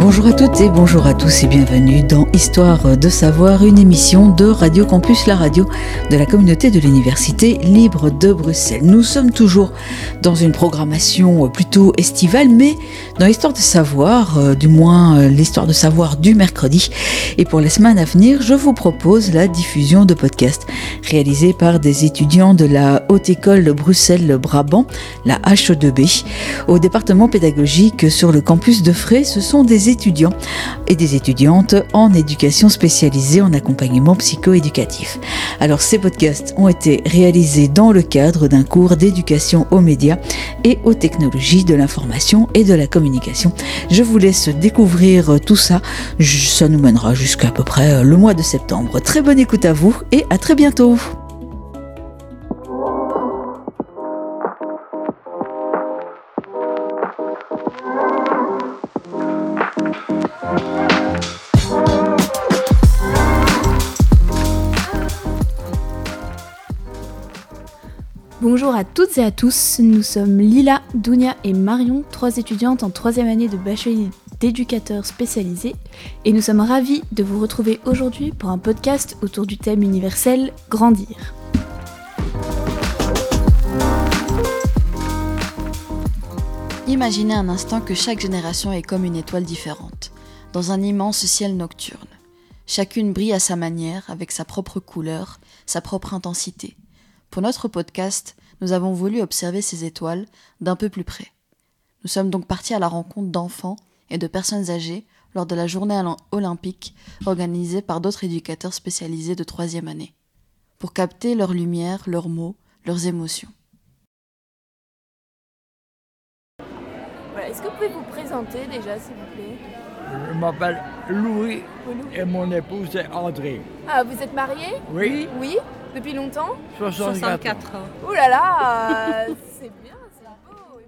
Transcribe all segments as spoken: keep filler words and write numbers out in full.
Bonjour à toutes et bonjour à tous et bienvenue dans Histoire de savoir, une émission de Radio Campus, la radio de la communauté de l'Université libre de Bruxelles. Nous sommes toujours dans une programmation plutôt estivale, mais dans Histoire de savoir, euh, du moins euh, l'Histoire de savoir du mercredi. Et pour les semaines à venir, je vous propose la diffusion de podcasts réalisés par des étudiants de la Haute École de Bruxelles-Brabant, la H E deux B. Au département pédagogique sur le campus de Fray, ce sont des étudiants et des étudiantes en éducation spécialisée en accompagnement psycho-éducatif. Alors ces podcasts ont été réalisés dans le cadre d'un cours d'éducation aux médias et aux technologies de l'information et de la communication. Je vous laisse découvrir tout ça, ça nous mènera jusqu'à peu près le mois de septembre. Très bonne écoute à vous et à très bientôt. Bonjour à toutes et à tous, nous sommes Lila, Dounia et Marion, trois étudiantes en troisième année de bachelier d'éducateurs spécialisés, et nous sommes ravis de vous retrouver aujourd'hui pour un podcast autour du thème universel « Grandir ». Imaginez un instant que chaque génération est comme une étoile différente, dans un immense ciel nocturne. Chacune brille à sa manière, avec sa propre couleur, sa propre intensité. Pour notre podcast, nous avons voulu observer ces étoiles d'un peu plus près. Nous sommes donc partis à la rencontre d'enfants et de personnes âgées lors de la journée olympique organisée par d'autres éducateurs spécialisés de troisième année, pour capter leur lumière, leurs mots, leurs émotions. Voilà, est-ce que vous pouvez vous présenter déjà, s'il vous plaît ? Je m'appelle Louis et mon épouse est André. Ah, vous êtes mariés ? Oui. Oui. Depuis longtemps ? soixante-quatre ans. Oh là là, euh, c'est bien, c'est beau.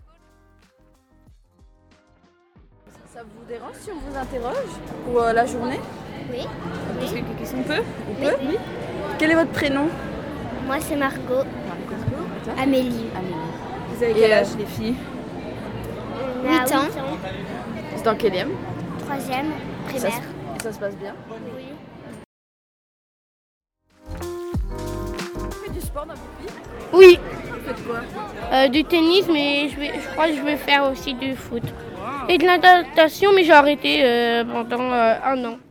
Ça, ça vous dérange si on vous interroge pour euh, la journée ? Oui. Est-ce que quelques questions on peut ? On Oui. peut ? Oui. Quel est votre prénom ? Moi, c'est Margot. Margot. Amélie. Amélie. Vous avez quel Et, âge, les filles ? huit ans. C'est dans quel ème ? Troisième, Et ça, primaire. se- et ça se passe bien ? Oui. Vous faites du sport dans votre vie ? Oui, Vous faites quoi ? euh, du tennis, mais je, vais, je crois que je vais faire aussi du foot. Et de la natation, mais j'ai arrêté euh, pendant euh, un an.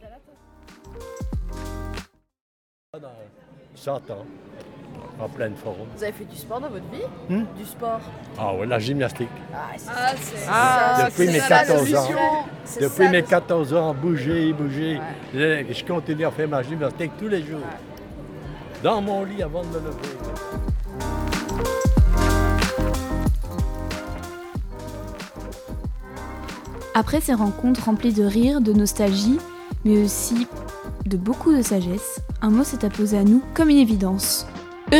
cent ans, en pleine forme. Vous avez fait du sport dans votre vie ? Hmm Du sport ? Ah oui, la gymnastique. Ah, c'est Ah, c'est ça, Depuis c'est mes ça, quatorze la ans. solution. C'est Depuis ça, mes le- quatorze ans, bouger, bouger. Je, je continue à faire ma gymnastique tous les jours. Dans mon lit avant de me lever. Après ces rencontres remplies de rire, de nostalgie, mais aussi de beaucoup de sagesse, un mot s'est apposé à nous comme une évidence. Eureka !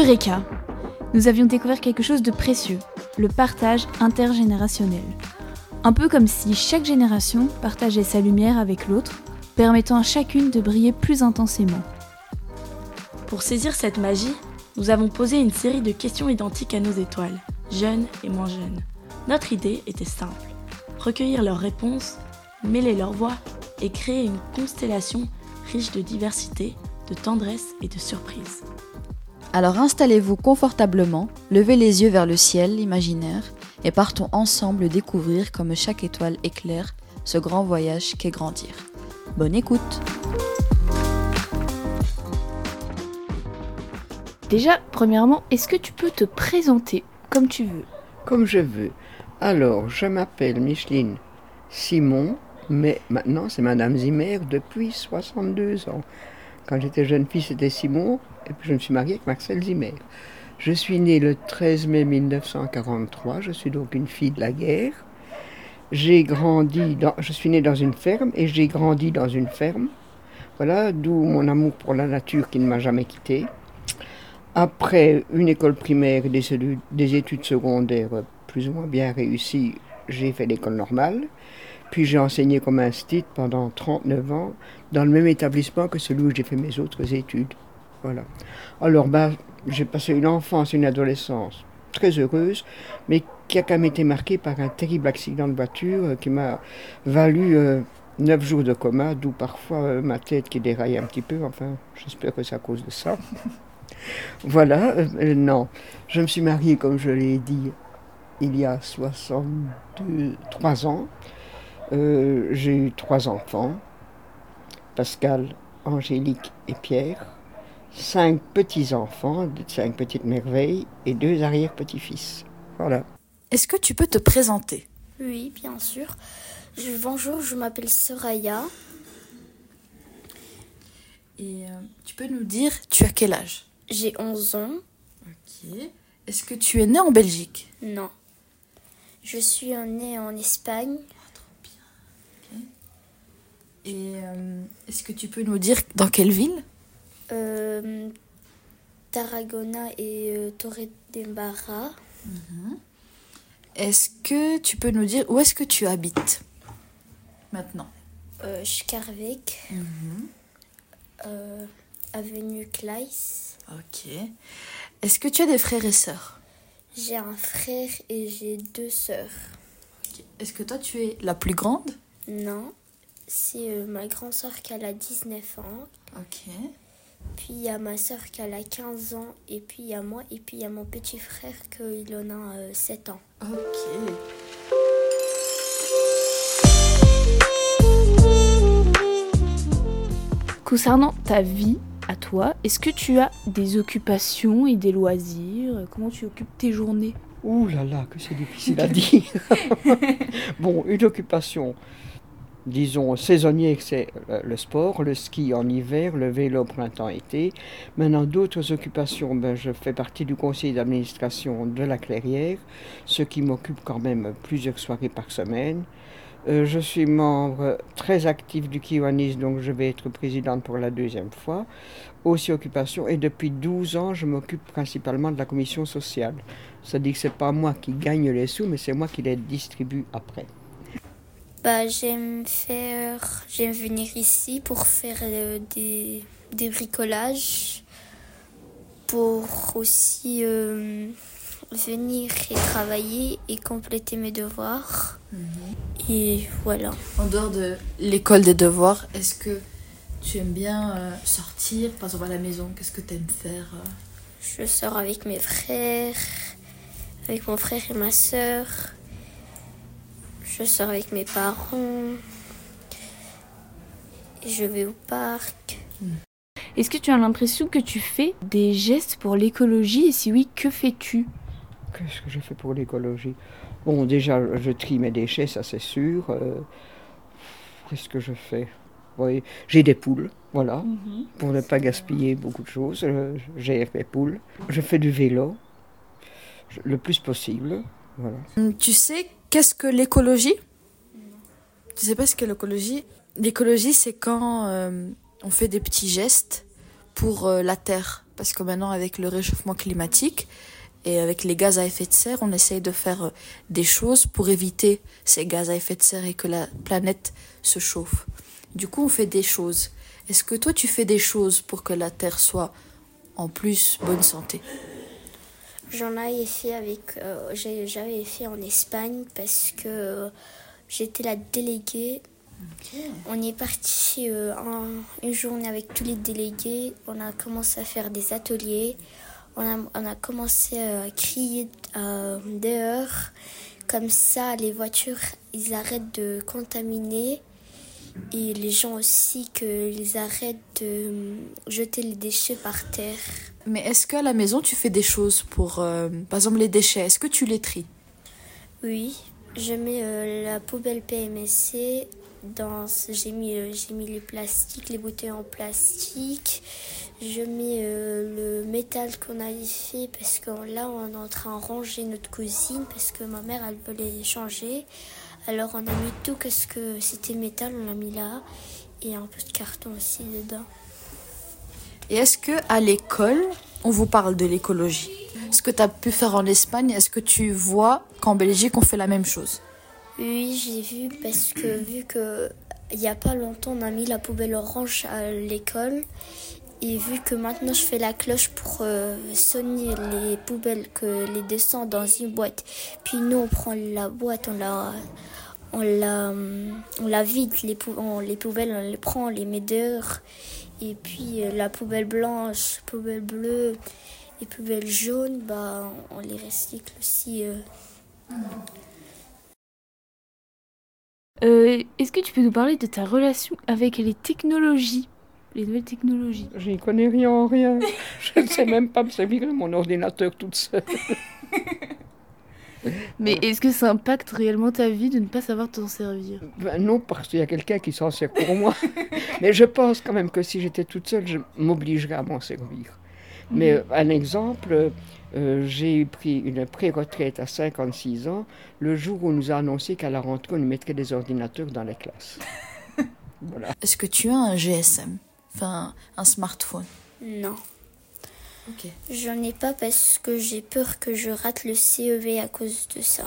Nous avions découvert quelque chose de précieux, le partage intergénérationnel. Un peu comme si chaque génération partageait sa lumière avec l'autre, permettant à chacune de briller plus intensément. Pour saisir cette magie, nous avons posé une série de questions identiques à nos étoiles, jeunes et moins jeunes. Notre idée était simple, recueillir leurs réponses, mêler leurs voix et créer une constellation riche de diversité, de tendresse et de surprise. Alors installez-vous confortablement, levez les yeux vers le ciel imaginaire et partons ensemble découvrir comme chaque étoile éclaire ce grand voyage qu'est grandir. Bonne écoute! Déjà, premièrement, est-ce que tu peux te présenter comme tu veux ? Comme je veux. Alors, je m'appelle Micheline Simon, mais maintenant c'est Madame Zimmer depuis soixante-deux ans. Quand j'étais jeune fille, c'était Simon, et puis je me suis mariée avec Marcel Zimmer. Je suis née le treize mai mille neuf cent quarante-trois, je suis donc une fille de la guerre. J'ai grandi, dans, je suis née dans une ferme et j'ai grandi dans une ferme. Voilà, d'où mon amour pour la nature qui ne m'a jamais quittée. Après une école primaire et des, des études secondaires plus ou moins bien réussies, j'ai fait l'école normale. Puis j'ai enseigné comme institut pendant trente-neuf ans dans le même établissement que celui où j'ai fait mes autres études. Voilà. Alors, ben, j'ai passé une enfance et une adolescence très heureuse, mais qui a quand même été marqué par un terrible accident de voiture euh, qui m'a valu euh, neuf jours de coma, d'où parfois euh, ma tête qui déraille un petit peu. Enfin, j'espère que c'est à cause de ça. Voilà, euh, non. Je me suis mariée, comme je l'ai dit, il y a soixante-trois ans. Euh, j'ai eu trois enfants, Pascal, Angélique et Pierre, cinq petits-enfants, cinq petites merveilles et deux arrière-petits-fils. Voilà. Est-ce que tu peux te présenter ? Oui, bien sûr. Je, bonjour, je m'appelle Soraya. Et euh, tu peux nous dire, tu as quel âge ? J'ai onze ans. Ok. Est-ce que tu es née en Belgique ? Non. Je suis née en Espagne. Ah, trop bien. Okay. Et euh, est-ce que tu peux nous dire dans quelle ville ? euh, Tarragona et euh, Torredembarra. Mm-hmm. Est-ce que tu peux nous dire où est-ce que tu habites maintenant ? euh, Skarvik, mm-hmm. euh, avenue Kleis. Ok. Est-ce que tu as des frères et sœurs ? J'ai un frère et j'ai deux sœurs. Okay. Est-ce que toi tu es la plus grande ? Non, c'est euh, ma grande sœur qui a dix-neuf ans. Ok. Puis il y a ma sœur qui a quinze ans, et puis il y a moi, et puis il y a mon petit frère qui en a euh, sept ans. Ok. Concernant ta vie à toi, est-ce que tu as des occupations et des loisirs ? Comment tu occupes tes journées ? Ouh là là, que c'est difficile à dire. Bon, une occupation, disons, saisonnière, c'est le sport, le ski en hiver, le vélo printemps-été. Maintenant, d'autres occupations, ben, je fais partie du conseil d'administration de la Clairière, ce qui m'occupe quand même plusieurs soirées par semaine. Euh, je suis membre très actif du Kiwanis, donc je vais être présidente pour la deuxième fois. Aussi occupation, et depuis douze ans, je m'occupe principalement de la commission sociale. C'est-à-dire que ce n'est pas moi qui gagne les sous, mais c'est moi qui les distribue après. Bah, j'aime faire, j'aime venir ici pour faire euh, des, des bricolages, pour aussi euh, venir et travailler et compléter mes devoirs. Mmh. Et voilà. En dehors de l'école des devoirs, est-ce que tu aimes bien euh, sortir, par exemple à la maison ? Qu'est-ce que tu aimes faire euh... Je sors avec mes frères, avec mon frère et ma sœur. Je sors avec mes parents. Et je vais au parc. Mmh. Est-ce que tu as l'impression que tu fais des gestes pour l'écologie ? Et si oui, que fais-tu ? Qu'est-ce que je fais pour l'écologie ? Bon, déjà, je trie mes déchets, ça c'est sûr. Euh, qu'est-ce que je fais ? Oui, j'ai des poules, voilà, mmh. pour ne pas gaspiller beaucoup de choses. Je gère mes poules. Je fais du vélo, le plus possible. Voilà. Tu sais qu'est-ce que l'écologie ? Non. Tu sais pas ce qu'est l'écologie ? L'écologie, c'est quand euh, on fait des petits gestes pour euh, la Terre. Parce que maintenant, avec le réchauffement climatique et avec les gaz à effet de serre, on essaye de faire euh, des choses pour éviter ces gaz à effet de serre et que la planète se chauffe. Du coup, on fait des choses. Est-ce que toi, tu fais des choses pour que la Terre soit en plus bonne santé ? J'en avais fait avec, euh, j'avais fait en Espagne parce que euh, j'étais la déléguée. Okay. On est parti euh, en, une journée avec tous les délégués. On a commencé à faire des ateliers. On a, on a commencé à crier euh, dehors. Comme ça, les voitures, ils arrêtent de contaminer. Et les gens aussi, qu'ils arrêtent de jeter les déchets par terre. Mais est-ce qu'à la maison, tu fais des choses pour, euh, par exemple, les déchets ? Est-ce que tu les tries ? Oui, je mets euh, la poubelle P M C. Dans, j'ai, mis, euh, j'ai mis les plastiques, les bouteilles en plastique. Je mets euh, le métal qu'on a fait parce que là, on est en train de ranger notre cuisine parce que ma mère, elle veut les changer. Alors, on a mis tout, qu'est-ce que c'était métal, on l'a mis là. Et un peu de carton aussi dedans. Et est-ce qu'à l'école, on vous parle de l'écologie ? Ce que tu as pu faire en Espagne, est-ce que tu vois qu'en Belgique, on fait la même chose ? Oui, j'ai vu parce que vu qu'il n'y a pas longtemps, on a mis la poubelle orange à l'école. Et vu que maintenant je fais la cloche pour euh, sonner les poubelles, que les descend dans une boîte, puis nous on prend la boîte, on la, on la, on la vide, les, pou- on, les poubelles on les prend, on les met dehors. Et puis euh, la poubelle blanche, poubelle bleue et poubelle jaune, bah, on les recycle aussi. Euh. Euh, est-ce que tu peux nous parler de ta relation avec les technologies, les nouvelles technologies? Je n'y connais rien en rien. Je ne sais même pas me servir de mon ordinateur toute seule. Mais est-ce que ça impacte réellement ta vie de ne pas savoir t'en servir? Ben non, parce qu'il y a quelqu'un qui s'en sert pour moi. Mais je pense quand même que si j'étais toute seule, je m'obligerais à m'en servir. Mais euh, un exemple, euh, j'ai pris une pré-retraite à cinquante-six ans, le jour où on nous a annoncé qu'à la rentrée, on nous mettrait des ordinateurs dans les classes. Voilà. Est-ce que tu as un G S M? Enfin, un smartphone? Non. Ok. J'en ai pas parce que j'ai peur que je rate le C E V à cause de ça.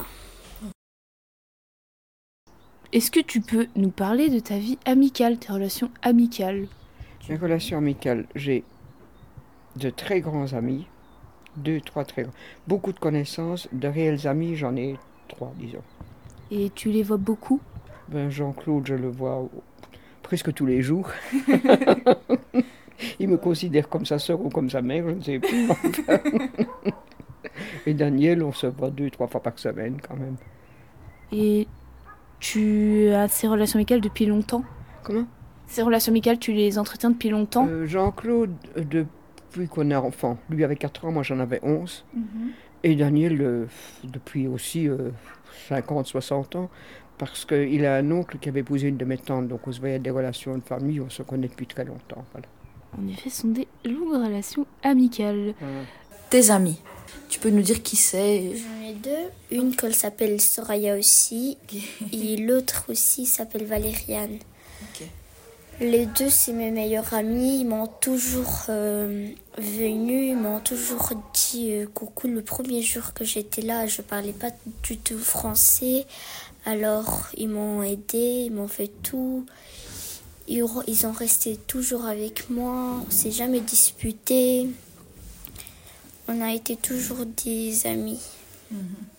Est-ce que tu peux nous parler de ta vie amicale, tes relations amicales? Mes relations amicales, j'ai de très grands amis, deux, trois très grands, beaucoup de connaissances, de réels amis, j'en ai trois, disons. Et tu les vois beaucoup? Ben, Jean-Claude, je le vois presque tous les jours. Il me considère comme sa sœur ou comme sa mère, je ne sais plus. Et Daniel, on se voit deux, trois fois par semaine quand même. Et tu as ces relations amicales depuis longtemps? Comment? Ces relations amicales, tu les entretiens depuis longtemps? euh, Jean-Claude, euh, depuis qu'on est enfant. Lui avait quatre ans, moi j'en avais onze. Mm-hmm. Et Daniel, euh, depuis aussi euh, cinquante, soixante ans. Parce qu'il a un oncle qui avait épousé une de mes tantes, donc on se voyait des relations de famille, on se connaît depuis très longtemps. Voilà. En effet, ce sont des longues relations amicales. Mmh. Tes amis, tu peux nous dire qui c'est? J'en ai deux. Une qu'elle s'appelle Soraya aussi, et l'autre aussi s'appelle Valériane. Okay. Les deux, c'est mes meilleurs amis. Ils m'ont toujours euh, venu, ils m'ont toujours dit euh, coucou. Le premier jour que j'étais là, je parlais pas du tout français. Alors, ils m'ont aidé, ils m'ont fait tout. Ils, ils ont resté toujours avec moi. On s'est jamais disputé. On a été toujours des amis. Mmh.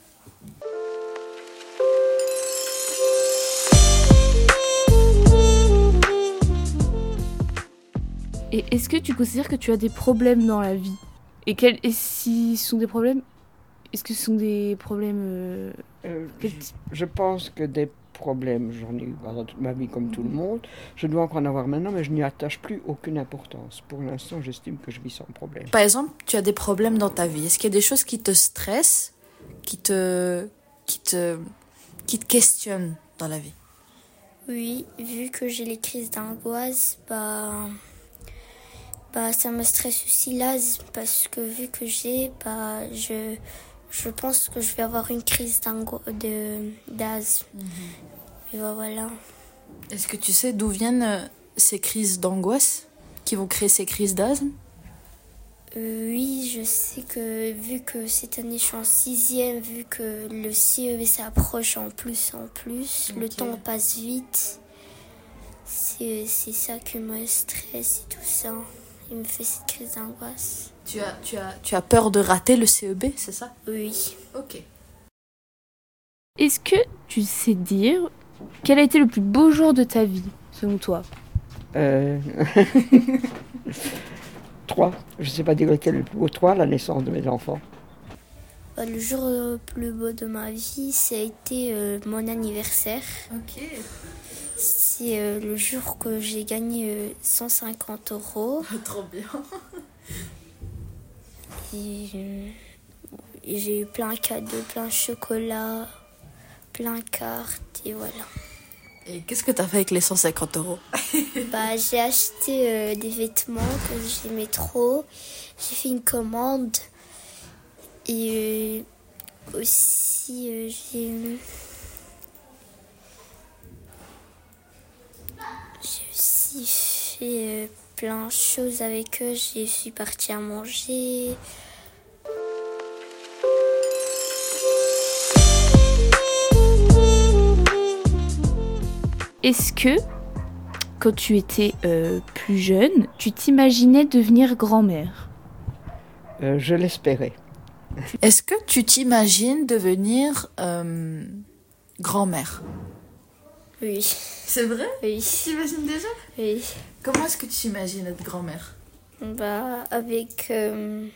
Et est-ce que tu considères que tu as des problèmes dans la vie? Et, quels, et si ce sont des problèmes, est-ce que ce sont des problèmes... Euh, euh, je, je pense que des problèmes, j'en ai eu dans toute ma vie comme tout le monde. Je dois encore en avoir maintenant, mais je n'y attache plus aucune importance. Pour l'instant, j'estime que je vis sans problème. Par exemple, tu as des problèmes dans ta vie. Est-ce qu'il y a des choses qui te stressent, qui te, qui te, qui te questionnent dans la vie? Oui, vu que j'ai les crises d'angoisse, bah... Bah, ça me stresse aussi l'asthme parce que vu que j'ai, bah, je, je pense que je vais avoir une crise de, d'asthme. Mm-hmm. Et bah, voilà. Est-ce que tu sais d'où viennent ces crises d'angoisse qui vont créer ces crises d'asthme? euh, Oui, je sais que vu que cette année je suis en sixième, vu que le C E V s'approche en plus en plus, okay. Le temps passe vite. C'est, c'est ça qui me stresse et tout ça. Il me fait cette crise d'angoisse. Tu as, tu as, tu as peur de rater le C E B, c'est ça? Oui. Ok. Est-ce que tu sais dire quel a été le plus beau jour de ta vie, selon toi? Euh... Trois. Je ne sais pas dire lequel est le plus beau. Trois, la naissance de mes enfants. Bah, le jour le plus beau de ma vie, ça a été euh, mon anniversaire. Ok. C'est euh, le jour que j'ai gagné euh, cent cinquante euros. Trop bien. Et, euh, et j'ai eu plein de cadeaux, plein de chocolat, plein de cartes et voilà. Et qu'est-ce que tu as fait avec les cent cinquante euros? Bah, j'ai acheté euh, des vêtements que j'aimais trop. J'ai fait une commande. Et euh, aussi, euh, j'ai... J'ai aussi fait euh, plein de choses avec eux. Je suis partie à manger. Est-ce que, quand tu étais euh, plus jeune, tu t'imaginais devenir grand-mère? Euh, je l'espérais. Est-ce que tu t'imagines devenir euh, grand-mère? Oui. C'est vrai? Oui. Tu t'imagines déjà? Oui. Comment est-ce que tu t'imagines être grand-mère? Bah, avec... Euh,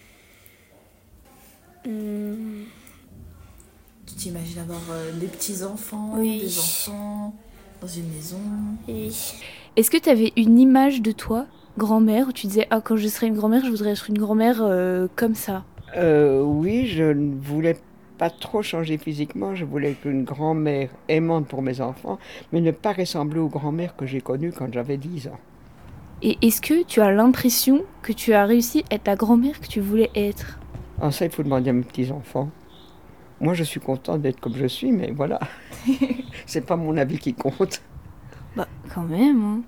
hum, Tu t'imagines avoir euh, des petits-enfants, Oui. des enfants, dans une maison? oui. Est-ce que tu avais une image de toi, grand-mère, où tu disais « Ah, quand je serai une grand-mère, je voudrais être une grand-mère euh, comme ça ». Euh, oui, je ne voulais pas trop changer physiquement. Je voulais être une grand-mère aimante pour mes enfants, mais ne pas ressembler aux grand-mères que j'ai connues quand j'avais dix ans. Et est-ce que tu as l'impression que tu as réussi à être la grand-mère que tu voulais être? En ça, il faut demander à mes petits-enfants. Moi, je suis contente d'être comme je suis, mais voilà. C'est pas mon avis qui compte. Bah, quand même, hein.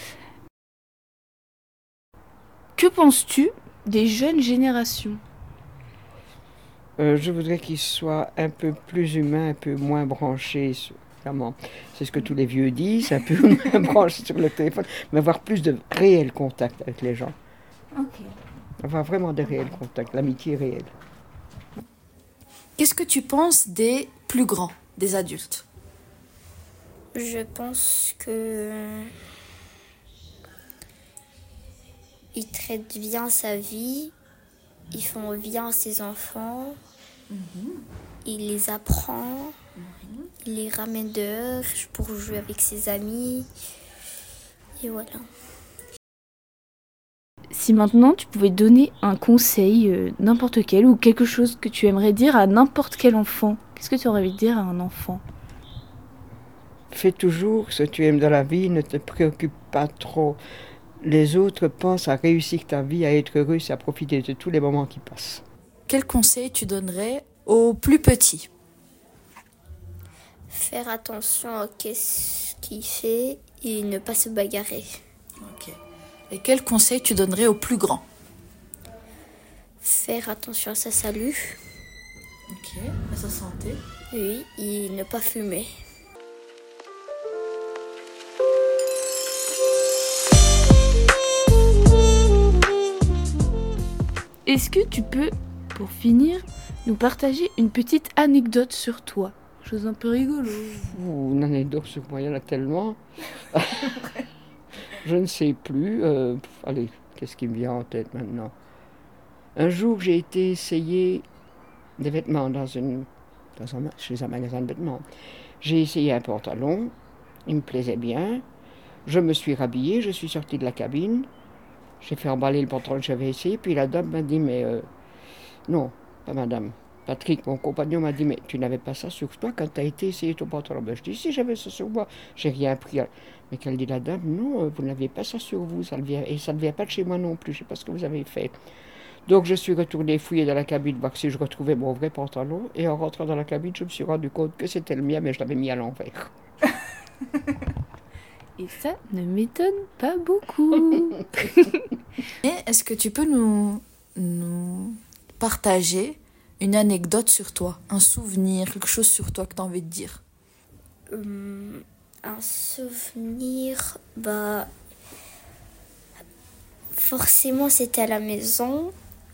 Que penses-tu des jeunes générations? Euh, je voudrais qu'ils soient un peu plus humains, un peu moins branchés sur... Vraiment. C'est ce que tous les vieux disent, un peu moins branchés sur le téléphone, mais avoir plus de réel contact avec les gens. Ok. Avoir vraiment des réels contacts, l'amitié réelle. Qu'est-ce que tu penses des plus grands, des adultes? Je pense que... Il traite bien sa vie, ils font bien ses enfants, Mm-hmm. il les apprend, Mm-hmm. il les ramène dehors pour jouer avec ses amis, et voilà. Si maintenant tu pouvais donner un conseil, euh, n'importe quel, ou quelque chose que tu aimerais dire à n'importe quel enfant, qu'est-ce que tu aurais envie de dire à un enfant? Fais toujours ce que tu aimes dans la vie, ne te préoccupe pas trop. Les autres pensent à réussir ta vie, à être heureux, et à profiter de tous les moments qui passent. Quel conseil tu donnerais aux plus petits? Faire attention à ce qu'il fait et ne pas se bagarrer. Ok. Et quel conseil tu donnerais aux plus grands? Faire attention à sa salut. Ok. À sa santé? Oui, et ne pas fumer. Est-ce que tu peux, pour finir, nous partager une petite anecdote sur toi? Chose un peu rigolo. Ouh, une anecdote sur moi, il y en a tellement. Je ne sais plus. Euh, allez, qu'est-ce qui me vient en tête maintenant? Un jour, j'ai été essayer des vêtements dans une, dans un, chez un magasin de vêtements. J'ai essayé un pantalon, il me plaisait bien. Je me suis rhabillée, je suis sortie de la cabine. J'ai fait emballer le pantalon que j'avais essayé, puis la dame m'a dit, mais euh, non, pas madame. Patrick, mon compagnon, m'a dit, mais tu n'avais pas ça sur toi quand tu as été essayer ton pantalon. Ben, je dis, si j'avais ça sur moi, j'ai rien pris. Mais qu'elle dit, la dame, non, vous n'aviez pas ça sur vous, ça ne vient, et ça ne vient pas de chez moi non plus, je ne sais pas ce que vous avez fait. Donc je suis retournée fouiller dans la cabine, voir si je retrouvais mon vrai pantalon, et en rentrant dans la cabine, je me suis rendu compte que c'était le mien, mais je l'avais mis à l'envers. Et ça ne m'étonne pas beaucoup. Et est-ce que tu peux nous, nous partager une anecdote sur toi, un souvenir, quelque chose sur toi que tu as envie de dire? Hum, un souvenir, bah... Forcément, c'était à la maison.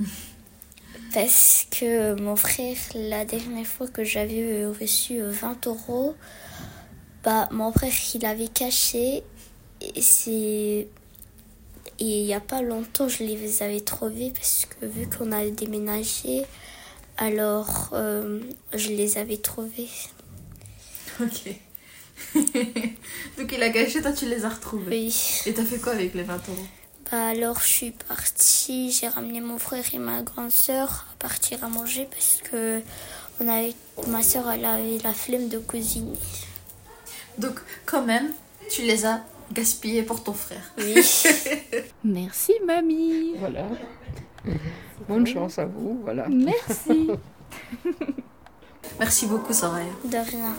Parce que mon frère, la dernière fois que j'avais reçu vingt euros, bah, mon frère, il avait caché. Et c'est... Et il n'y a pas longtemps, je les avais trouvés parce que vu qu'on a déménagé, alors euh, je les avais trouvés. Ok. Donc il a caché, toi tu les as retrouvés. Oui. Et t'as fait quoi avec les vingt euros? Bah alors je suis partie, j'ai ramené mon frère et ma grande sœur à partir à manger parce que on avait, ma sœur elle avait la flemme de cuisiner. Donc quand même, tu les as gaspillés pour ton frère. Oui. Merci mamie. Voilà. Bonne chance à vous, voilà. Merci. Merci beaucoup Soraya. De rien.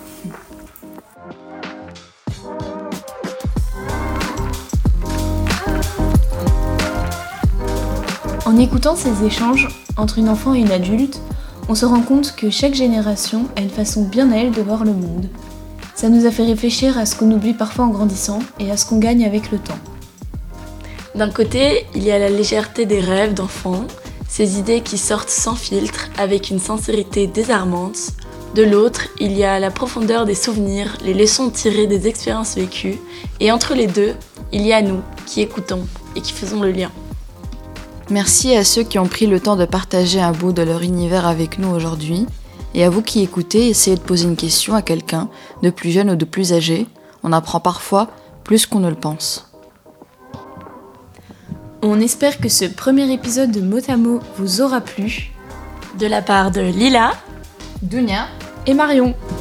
En écoutant ces échanges entre une enfant et une adulte, on se rend compte que chaque génération a une façon bien à elle de voir le monde. Ça nous a fait réfléchir à ce qu'on oublie parfois en grandissant et à ce qu'on gagne avec le temps. D'un côté, il y a la légèreté des rêves d'enfants, ces idées qui sortent sans filtre, avec une sincérité désarmante. De l'autre, il y a la profondeur des souvenirs, les leçons tirées des expériences vécues. Et entre les deux, il y a nous, qui écoutons et qui faisons le lien. Merci à ceux qui ont pris le temps de partager un bout de leur univers avec nous aujourd'hui. Et à vous qui écoutez, essayez de poser une question à quelqu'un, de plus jeune ou de plus âgé. On apprend parfois plus qu'on ne le pense. On espère que ce premier épisode de Mot à Mot vous aura plu. De la part de Lila, Dounia et Marion.